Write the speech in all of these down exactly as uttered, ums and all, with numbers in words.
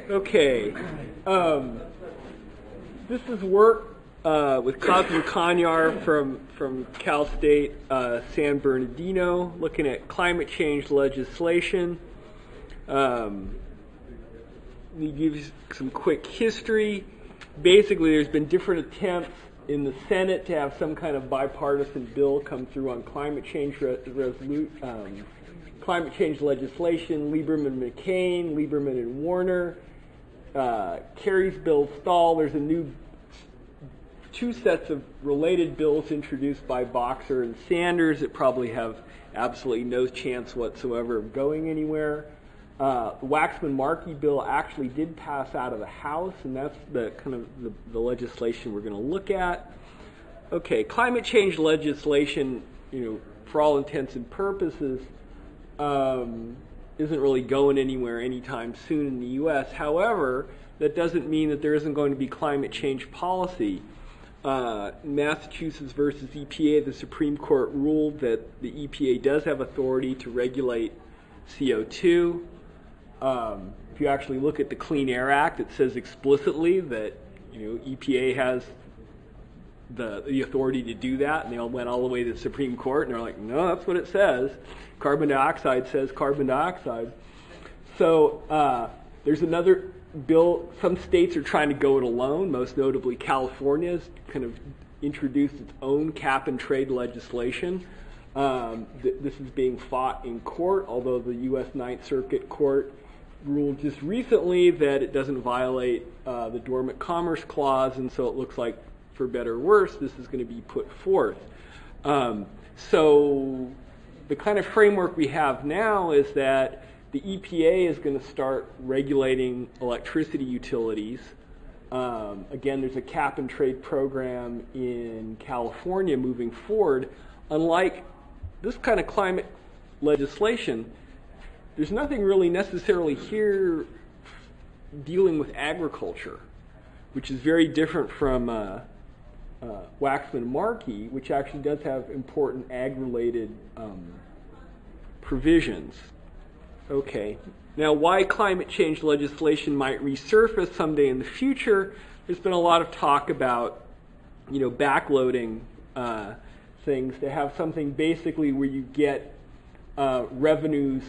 Okay. Um, this is work uh, with Cosmo Kanyar from, from Cal State uh, San Bernardino, looking at climate change legislation. Um, let me give you some quick history. Basically, there's been different attempts in the Senate to have some kind of bipartisan bill come through on climate change re- resolu- um, climate change legislation. Lieberman, McCain, Lieberman and Warner. Uh, Kerry's bill stalled. There's a new two sets of related bills introduced by Boxer and Sanders that probably have absolutely no chance whatsoever of going anywhere. Uh, the Waxman-Markey bill actually did pass out of the House, and that's the kind of the, the legislation we're going to look at. Okay, climate change legislation, you know, for all intents and purposes, um, isn't really going anywhere anytime soon in the U S. However, that doesn't mean that there isn't going to be climate change policy. Uh, Massachusetts versus E P A, the Supreme Court ruled that the E P A does have authority to regulate C O two. Um, if you actually look at the Clean Air Act, it says explicitly that, you know, E P A has the the authority to do that, and they all went all the way to the Supreme Court, and they're like, no, that's what it says. Carbon dioxide says carbon dioxide. So uh, there's another bill. Some states are trying to go it alone. Most notably, California's kind of introduced its own cap and trade legislation. Um, th- this is being fought in court, although the U S Ninth Circuit Court ruled just recently that it doesn't violate uh, the Dormant Commerce Clause, and so it looks like, for better or worse, this is going to be put forth. Um, so the kind of framework we have now is that the E P A is going to start regulating electricity utilities. Um, again, there's a cap and trade program in California moving forward. Unlike this kind of climate legislation, there's nothing really necessarily here dealing with agriculture, which is very different from uh, uh, Waxman-Markey, which actually does have important ag-related um, provisions. Okay, now why climate change legislation might resurface someday in the future? There's been a lot of talk about, you know, backloading uh, things to have something basically where you get uh, revenues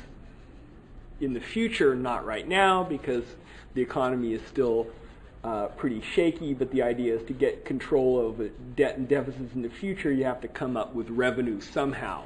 in the future, not right now because the economy is still uh, pretty shaky, but the idea is to get control of debt and deficits in the future, you have to come up with revenue somehow.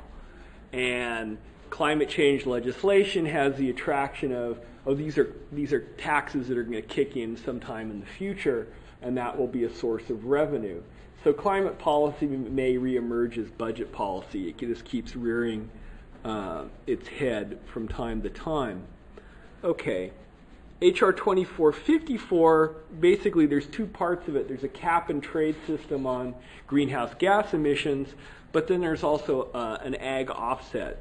And climate change legislation has the attraction of, oh, these are these are taxes that are going to kick in sometime in the future, and that will be a source of revenue. So climate policy may reemerge as budget policy. It just keeps rearing uh, its head from time to time. Okay, H R twenty-four fifty-four, basically there's two parts of it. There's a cap and trade system on greenhouse gas emissions, but then there's also uh, an ag offset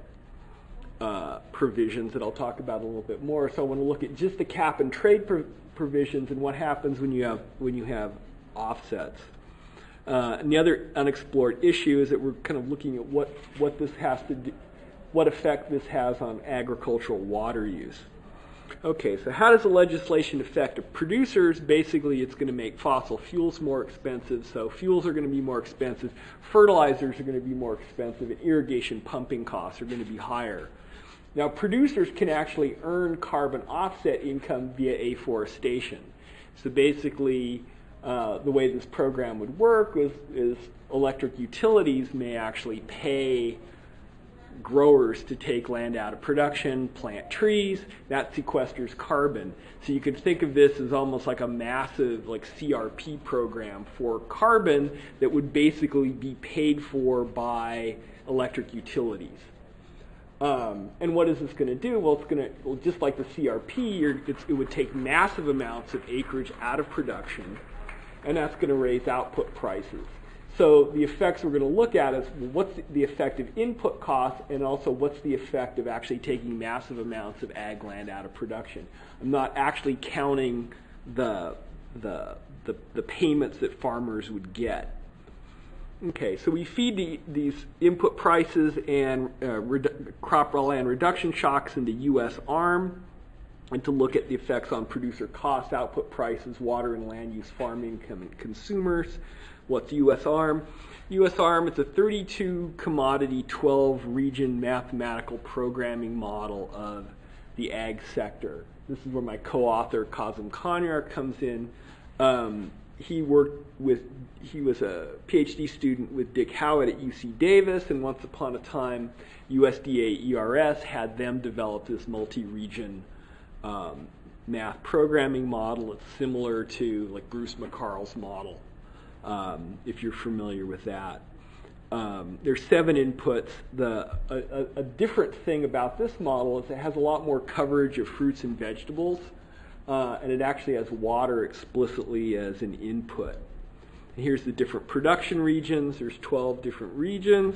uh, provisions that I'll talk about a little bit more. So I want to look at just the cap and trade pro- provisions and what happens when you have when you have offsets. Uh, and the other unexplored issue is that we're kind of looking at what, what this has to do, what effect this has on agricultural water use. Okay, so how does the legislation affect producers? Basically, it's going to make fossil fuels more expensive, so fuels are going to be more expensive, fertilizers are going to be more expensive, and irrigation pumping costs are going to be higher. Now, producers can actually earn carbon offset income via afforestation. So basically, Uh, the way this program would work is, is electric utilities may actually pay growers to take land out of production, plant trees. That sequesters carbon. So you could think of this as almost like a massive like C R P program for carbon that would basically be paid for by electric utilities. Um, and what is this going to do? Well, it's going to, well, just like the C R P, you're, it's, it would take massive amounts of acreage out of production, and that's going to raise output prices. So the effects we're going to look at is, well, what's the effect of input costs, and also what's the effect of actually taking massive amounts of ag land out of production. I'm not actually counting the the the, the payments that farmers would get. Okay, so we feed the, these input prices and uh, redu- crop raw land reduction shocks into U S A R M. and to look at the effects on producer costs, output prices, water and land use, farm income, and consumers. What's U S A R M? U S A R M is a thirty-two commodity, twelve region mathematical programming model of the ag sector. This is where my co-author Kazim Kanyar comes in. Um, he worked with, he was a PhD student with Dick Howard at U C Davis, and once upon a time, U S D A E R S had them develop this multi-region um, math programming model. It's similar to like Bruce McCarl's model, um, if you're familiar with that. Um, there's seven inputs. The a, a, a different thing about this model is it has a lot more coverage of fruits and vegetables, uh, and it actually has water explicitly as an input. And here's the different production regions. There's twelve different regions,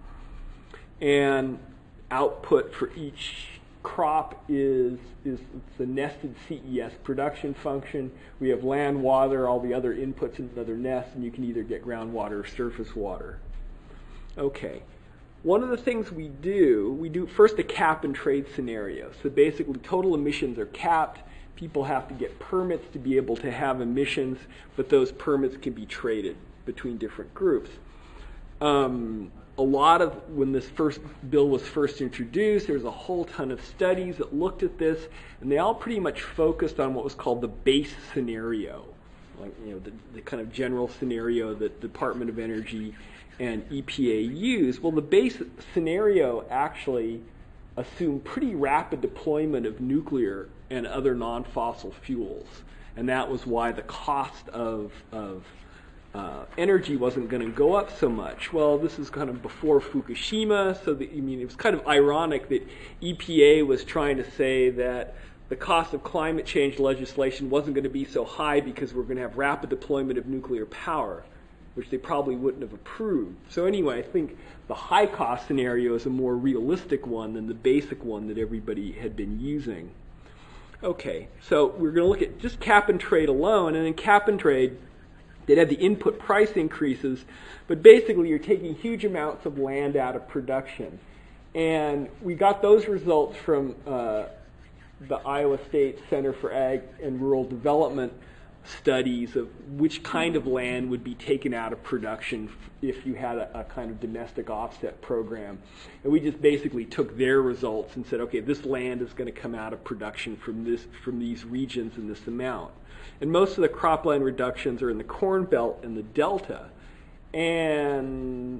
and output for each crop is is it's a nested C E S production function. We have land, water, all the other inputs in another nest, and you can either get groundwater or surface water. Okay, one of the things we do, we do first a cap and trade scenario. So basically total emissions are capped. People have to get permits to be able to have emissions, but those permits can be traded between different groups. Um, a lot of, when this first bill was first introduced, there was a whole ton of studies that looked at this, and they all pretty much focused on what was called the base scenario, like, you know, the, the kind of general scenario that the Department of Energy and E P A use. Well, the base scenario actually assumed pretty rapid deployment of nuclear and other non-fossil fuels, and that was why the cost of, of uh, energy wasn't going to go up so much. Well, this is kind of before Fukushima, so the, I mean, it was kind of ironic that E P A was trying to say that the cost of climate change legislation wasn't going to be so high because we're going to have rapid deployment of nuclear power, which they probably wouldn't have approved. So anyway, I think the high cost scenario is a more realistic one than the basic one that everybody had been using. Okay, so we're going to look at just cap and trade alone, and in cap and trade, they'd have the input price increases, but basically you're taking huge amounts of land out of production. And we got those results from uh, the Iowa State Center for Ag and Rural Development studies of which kind of land would be taken out of production if you had a, a kind of domestic offset program. And we just basically took their results and said, okay, this land is going to come out of production from this from these regions in this amount. And most of the cropland reductions are in the Corn Belt and the Delta. And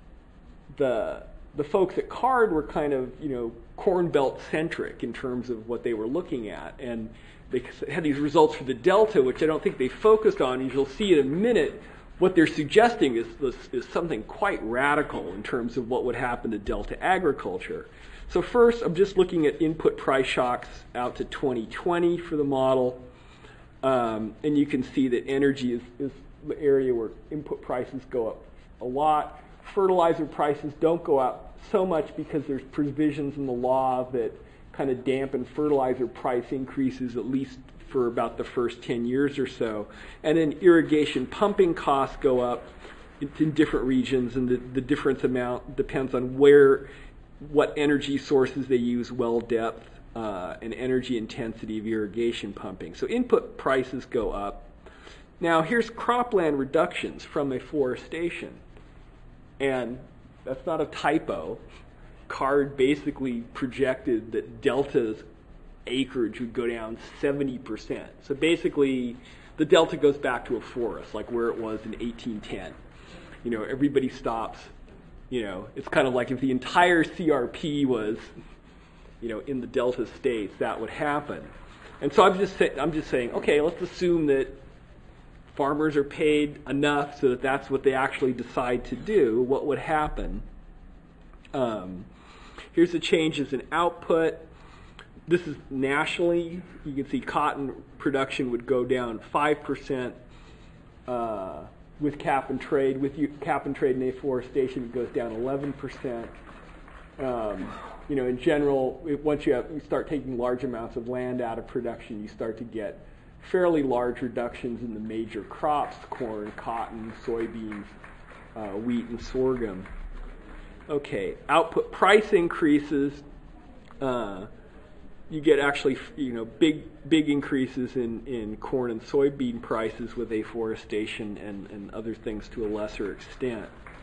the the folks at C A R D were kind of, you know, Corn Belt centric in terms of what they were looking at. And they had these results for the Delta, which I don't think they focused on. And you'll see in a minute what they're suggesting is, is, is something quite radical in terms of what would happen to Delta agriculture. So first, I'm just looking at input price shocks out to twenty twenty for the model. Um, and you can see that energy is, is the area where input prices go up a lot. Fertilizer prices don't go up so much because there's provisions in the law that kind of dampen fertilizer price increases, at least for about the first ten years or so. And then irrigation pumping costs go up in, in different regions, and the, the difference amount depends on where, what energy sources they use, well depth, uh, and energy intensity of irrigation pumping. So input prices go up. Now here's cropland reductions from afforestation. And that's not a typo. C A R D basically projected that Delta's acreage would go down seventy percent. So basically, the Delta goes back to a forest, like where it was in eighteen ten. You know, everybody stops. You know, it's kind of like if the entire C R P was, you know, in the Delta states, that would happen. And so I'm just say, I'm just saying, okay, let's assume that farmers are paid enough so that that's what they actually decide to do. What would happen? Um, Here's the changes in output. This is nationally. You can see cotton production would go down five percent uh, with cap and trade. With you, cap and trade and afforestation, it goes down eleven percent. Um, you know, in general, it, once you, have, you start taking large amounts of land out of production, you start to get fairly large reductions in the major crops: corn, cotton, soybeans, uh, wheat, and sorghum. Okay, output price increases. Uh, you get actually, you know, big big increases in, in corn and soybean prices with afforestation and, and other things to a lesser extent.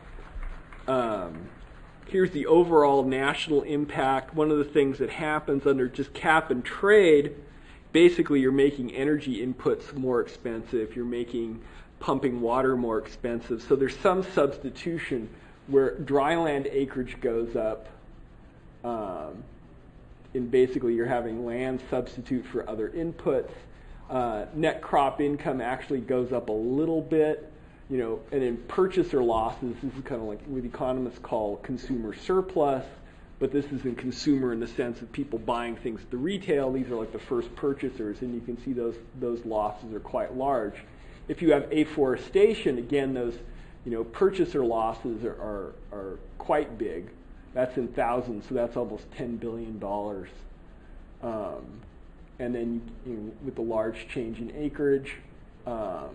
Um, here's the overall national impact. One of the things that happens under just cap and trade, basically you're making energy inputs more expensive, you're making pumping water more expensive, so there's some substitution where dry land acreage goes up, um, and basically you're having land substitute for other inputs. Uh, net crop income actually goes up a little bit, you know, and in purchaser losses, this is kind of like what economists call consumer surplus, but this is in consumer in the sense of people buying things at the retail. These are like the first purchasers, and you can see those those losses are quite large. If you have afforestation, again, those you know purchaser losses are are, are quite big. That's in thousands, so that's almost ten billion dollars. Um, and then you know, with the large change in acreage, um,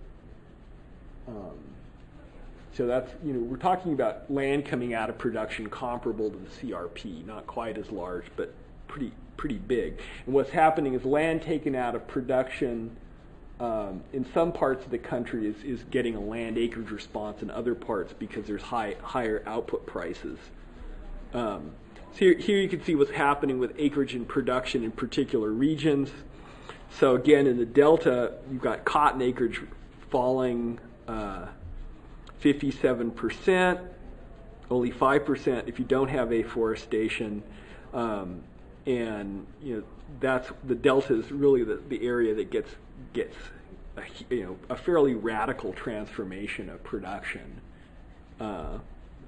um, so that's, you know, we're talking about land coming out of production comparable to the C R P, not quite as large, but pretty pretty big. And what's happening is land taken out of production um, in some parts of the country is, is getting a land acreage response in other parts because there's high higher output prices. Um, so here, here you can see what's happening with acreage and production in particular regions. So again, in the Delta, you've got cotton acreage falling uh, fifty-seven percent, only five percent if you don't have afforestation. Um, and you know that's the Delta is really the, the area that gets gets a, you know a fairly radical transformation of production. Uh,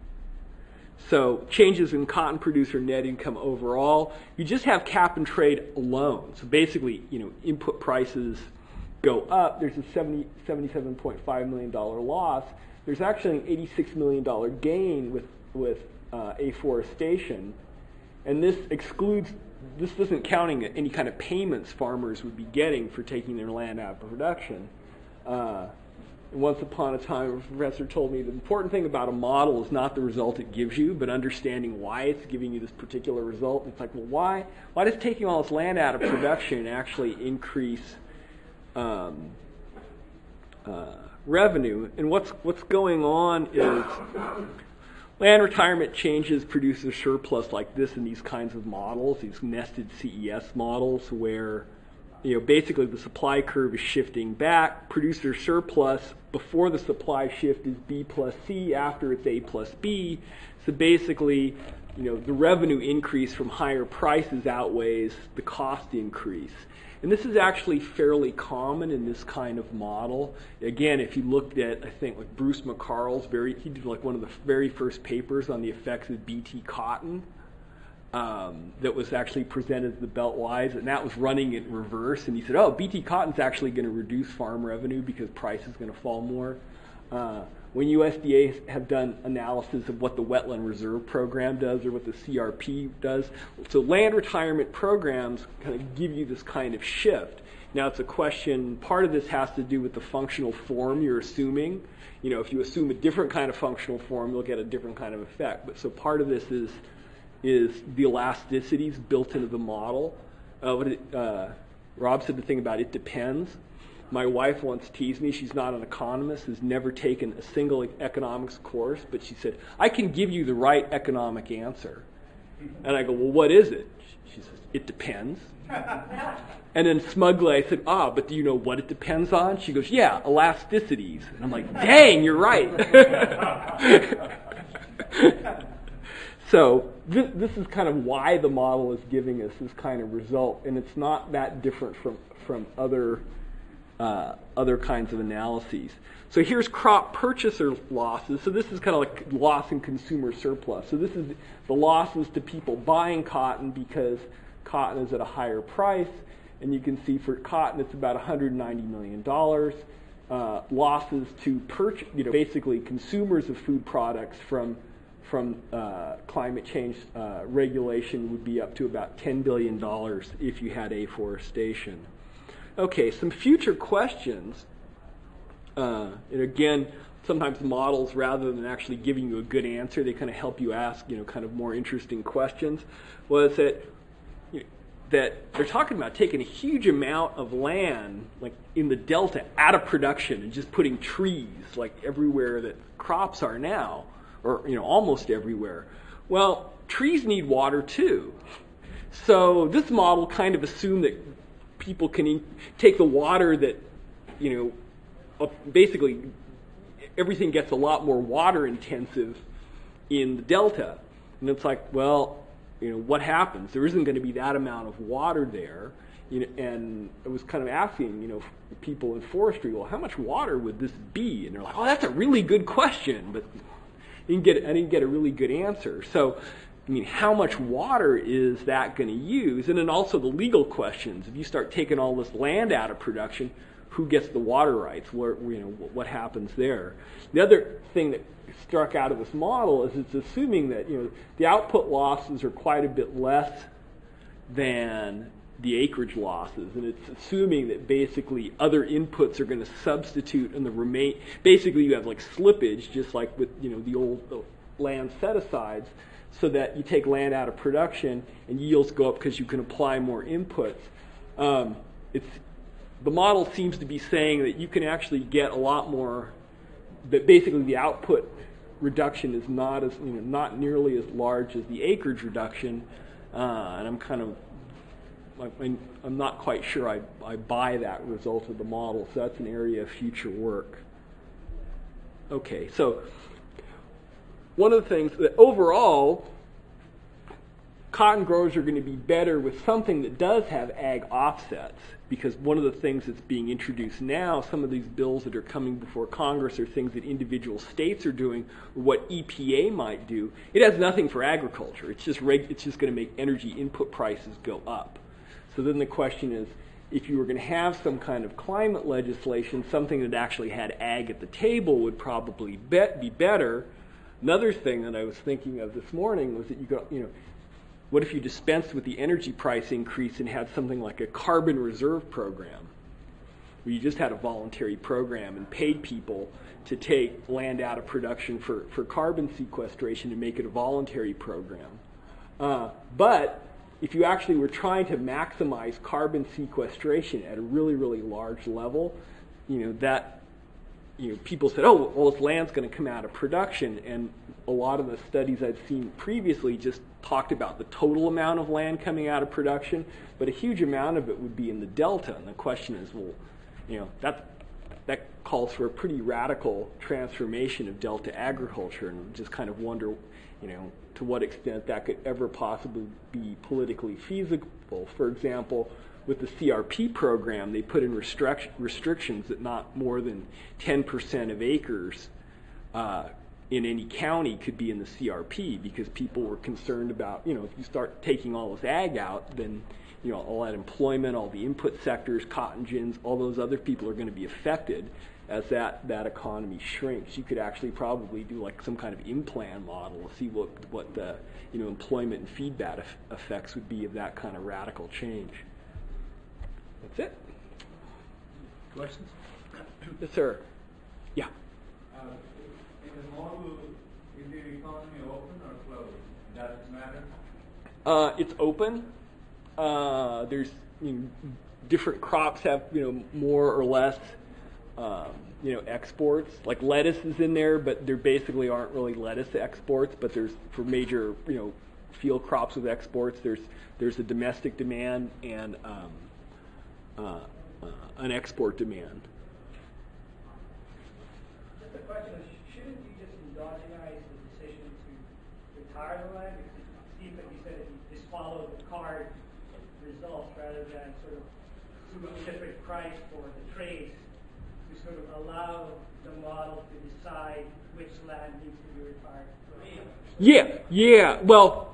So changes in cotton producer net income overall, you just have cap and trade alone. So basically, you know, input prices go up. There's a seventy, seventy-seven point five million dollars loss. There's actually an eighty-six million dollars gain with, with uh, afforestation. And this excludes, this isn't counting any kind of payments farmers would be getting for taking their land out of production. Uh, Once upon a time, a professor told me the important thing about a model is not the result it gives you, but understanding why it's giving you this particular result. It's like, well, why? Why does taking all this land out of production actually increase um, uh, revenue? And what's what's going on is land retirement changes produce a surplus like this in these kinds of models, these nested C E S models, where you know, basically the supply curve is shifting back. Producer surplus before the supply shift is B plus C, after it's A plus B. So basically, you know, the revenue increase from higher prices outweighs the cost increase. And this is actually fairly common in this kind of model. Again, if you looked at, I think, like Bruce McCarl's, very, he did like one of the very first papers on the effects of B T cotton. Um, that was actually presented to the Beltwise, and that was running in reverse. And he said, oh, B T cotton's actually going to reduce farm revenue because price is going to fall more. Uh, when U S D A have done analysis of what the Wetland Reserve Program does or what the C R P does, so land retirement programs kind of give you this kind of shift. Now it's a question, part of this has to do with the functional form you're assuming. You know, if you assume a different kind of functional form, you'll get a different kind of effect. But so part of this is is the elasticities built into the model. Uh, what it, uh, Rob said the thing about it depends. My wife once teased me, she's not an economist, has never taken a single economics course, but she said, I can give you the right economic answer. And I go, well, what is it? She says, it depends. And then smugly I said, ah, but do you know what it depends on? She goes, yeah, elasticities. And I'm like, dang, you're right. So this, this is kind of why the model is giving us this kind of result, and it's not that different from from other uh, other kinds of analyses. So here's crop purchaser losses. So this is kind of like loss in consumer surplus. So this is the losses to people buying cotton because cotton is at a higher price, and you can see for cotton it's about one hundred ninety million dollars. Uh, losses to purchase, you know, basically consumers of food products from from uh, climate change uh, regulation would be up to about ten billion dollars if you had afforestation. Okay, some future questions. Uh, and again, sometimes models, rather than actually giving you a good answer, they kind of help you ask, you know, kind of more interesting questions. Was that, you know, that they're talking about taking a huge amount of land, like in the Delta, out of production and just putting trees like everywhere that crops are now, or you know, almost everywhere. Well, trees need water too. So this model kind of assumed that people can in- take the water that, you know, basically everything gets a lot more water intensive in the Delta. And it's like, well, you know, what happens? There isn't going to be that amount of water there. You know, and I was kind of asking, you know, people in forestry, well, how much water would this be? And they're like, oh, that's a really good question, but I didn't get, I didn't get a really good answer. So, I mean, how much water is that going to use? And then also the legal questions. If you start taking all this land out of production, who gets the water rights? Where, you know, what happens there? The other thing that struck out of this model is it's assuming that, you know, the output losses are quite a bit less than the acreage losses, and it's assuming that basically other inputs are going to substitute in the remain. Basically, you have like slippage, just like with, you know, the old the land set-asides, so that you take land out of production and yields go up because you can apply more inputs. Um, it's the model seems to be saying that you can actually get a lot more. That basically the output reduction is not as, you know, not nearly as large as the acreage reduction, uh, and I'm kind of I, I'm not quite sure I, I buy that result of the model, so that's an area of future work. Okay, so one of the things that overall, cotton growers are going to be better with something that does have ag offsets, because one of the things that's being introduced now, some of these bills that are coming before Congress are things that individual states are doing, or what E P A might do. It has nothing for agriculture. It's just reg- it's just going to make energy input prices go up. So then the question is, if you were going to have some kind of climate legislation, something that actually had ag at the table would probably be better. Another thing that I was thinking of this morning was that you go, you know, what if you dispensed with the energy price increase and had something like a carbon reserve program, where you just had a voluntary program and paid people to take land out of production for, for carbon sequestration and make it a voluntary program. Uh, but if you actually were trying to maximize carbon sequestration at a really, really large level, you know, that, you know, people said, oh, well, this land's going to come out of production. And a lot of the studies I've seen previously just talked about the total amount of land coming out of production, but a huge amount of it would be in the Delta. And the question is, well, you know, that, that calls for a pretty radical transformation of Delta agriculture, and just kind of wonder, you know, to what extent that could ever possibly be politically feasible. For example, with the C R P program, they put in restric- restrictions that not more than ten percent of acres uh, in any county could be in the C R P, because people were concerned about, you know, if you start taking all this ag out, then, you know, all that employment, all the input sectors, cotton gins, all those other people are going to be affected as that, that economy shrinks. You could actually probably do like some kind of in-plan model to see what, what the, you know, employment and feedback eff- effects would be of that kind of radical change. That's it. Questions? Yes, sir. Yeah. Uh, in the model, is the economy open or closed? Does it matter? Uh, it's open. Uh, there's, you know, different crops have, you know, more or less, um, you know, exports. Like lettuce is in there, but there basically aren't really lettuce exports. But there's, for major, you know, field crops with exports, there's there's a domestic demand and um, uh, uh, an export demand. The question is, shouldn't you just endogenize the decision to retire the land? Because Steve, like you said, if you just follow the card results rather than sort of super different price for the trades, to sort of allow the model to decide which land needs to be retired. Yeah, yeah. Well,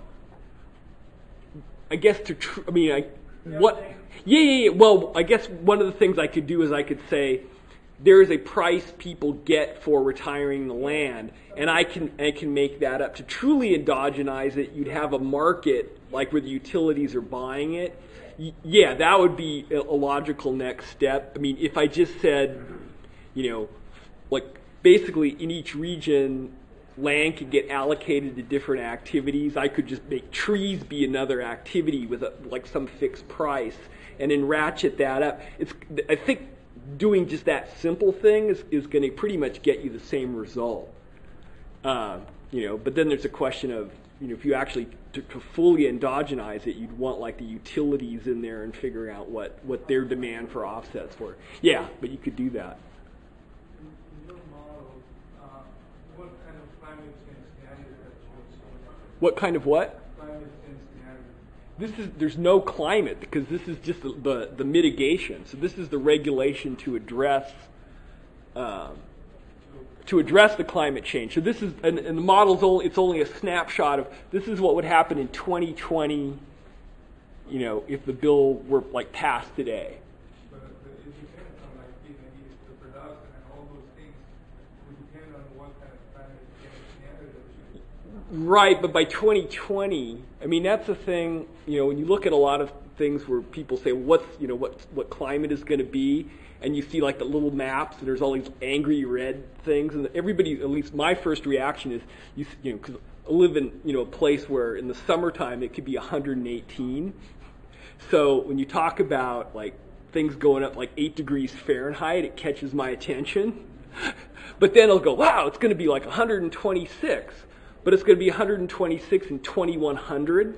I guess to, tr- I mean, I, what, yeah, yeah, yeah. Well, I guess one of the things I could do is I could say, there is a price people get for retiring the land, and I can I can make that up. To truly endogenize it, you'd have a market like where the utilities are buying it. Y- yeah, that would be a, a logical next step. I mean, if I just said, you know, like basically in each region, land could get allocated to different activities. I could just make trees be another activity with a, like some fixed price, and then ratchet that up. It's I think doing just that simple thing is, is going to pretty much get you the same result. Uh, you know, but then there's a question of, you know, if you actually to, to fully endogenize it, you'd want like the utilities in there and figuring out what, what their demand for offsets were. Yeah, but you could do that. In your model, uh, what kind of climate change scenario that you would What kind of what? Climate change scenario. This is there's no climate because this is just the the, the mitigation. So this is the regulation to address. Um, to address the climate change. So this is, and, and the model's only, it's only a snapshot of, this is what would happen in twenty twenty, you know, if the bill were like passed today. But, but it depends on like maybe the production and all those things would depend on what kind of climate change scenario that you. Right, but by twenty twenty, I mean, that's the thing, you know, when you look at a lot of things where people say, what's, you know, what, what climate is going to be, and you see like the little maps, and there's all these angry red things, and everybody, at least my first reaction is, you, you know, because I live in, you know, a place where in the summertime it could be one hundred eighteen. So when you talk about like things going up like eight degrees Fahrenheit, it catches my attention. But then I'll go, wow, it's going to be like one hundred twenty-six, but it's going to be one hundred twenty-six and twenty-one hundred.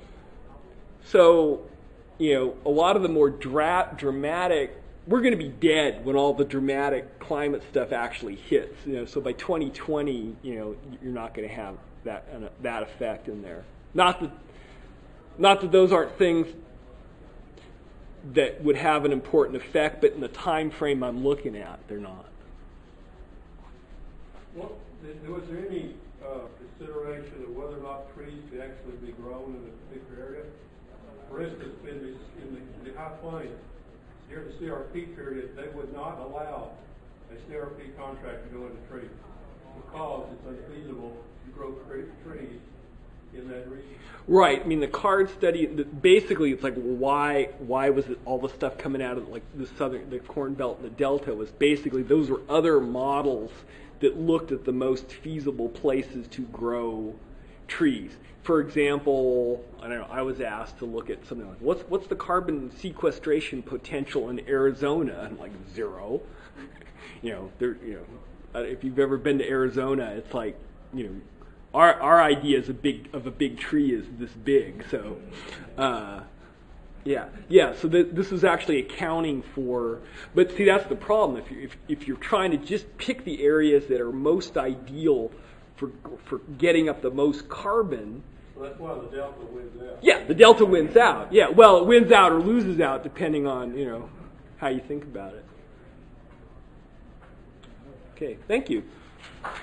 So, you know, a lot of the more dra- dramatic, we're going to be dead when all the dramatic climate stuff actually hits. You know, so by twenty twenty, you know, you're not going to have that uh, that effect in there. Not that, not that those aren't things that would have an important effect, but in the time frame I'm looking at, they're not. Well, was there any uh, consideration of whether or not trees could actually be grown in a particular area? For instance, in the, in the, in the high plains, during the C R P period, they would not allow a C R P contract to go into trees because it's unfeasible to grow trees in that region. Right. I mean, the card study, basically, it's like, well, why why was it all the stuff coming out of like the southern, the Corn Belt and the Delta was basically those were other models that looked at the most feasible places to grow trees. For example, I don't know, I was asked to look at something like, what's what's the carbon sequestration potential in Arizona? And I'm like, zero. you know, there, you know, if you've ever been to Arizona, it's like, you know, our our idea is a big of a big tree is this big. So, uh, yeah, yeah. So th- this is actually accounting for. But see, that's the problem. If you if if you're trying to just pick the areas that are most ideal for for getting up the most carbon. Well, that's why the delta wins out. Yeah, the delta wins out. Yeah, well, it wins out or loses out depending on, you know, how you think about it. Okay, thank you.